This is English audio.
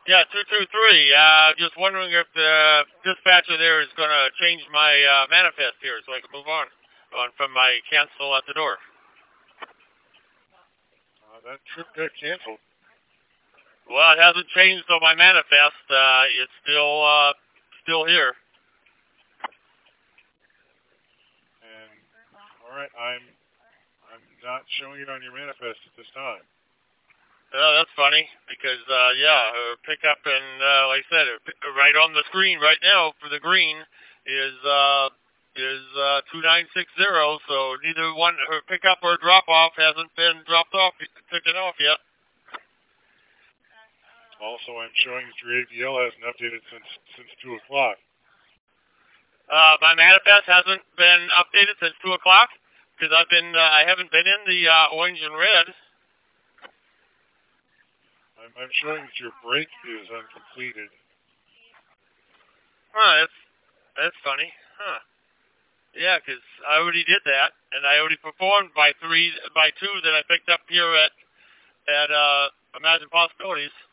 Yeah, 223. Just wondering if the dispatcher there is going to change my manifest here so I can move on from my cancel at the door. That trip got canceled. Well, it hasn't changed on my manifest. It's still here. And all right, I'm not showing it on your manifest at this time. That's funny because pickup and like I said, right on the screen right now for the green is 2960. So neither one her pickup or drop off hasn't been dropped off, taken off yet. Also, I'm showing that your ADL hasn't updated since 2 o'clock. My manifest hasn't been updated since 2 o'clock because I haven't been in the orange and red. I'm showing that your break is uncompleted. That's funny. Huh. Yeah, because I already did that, and I already performed by two that I picked up here at Imagine Possibilities.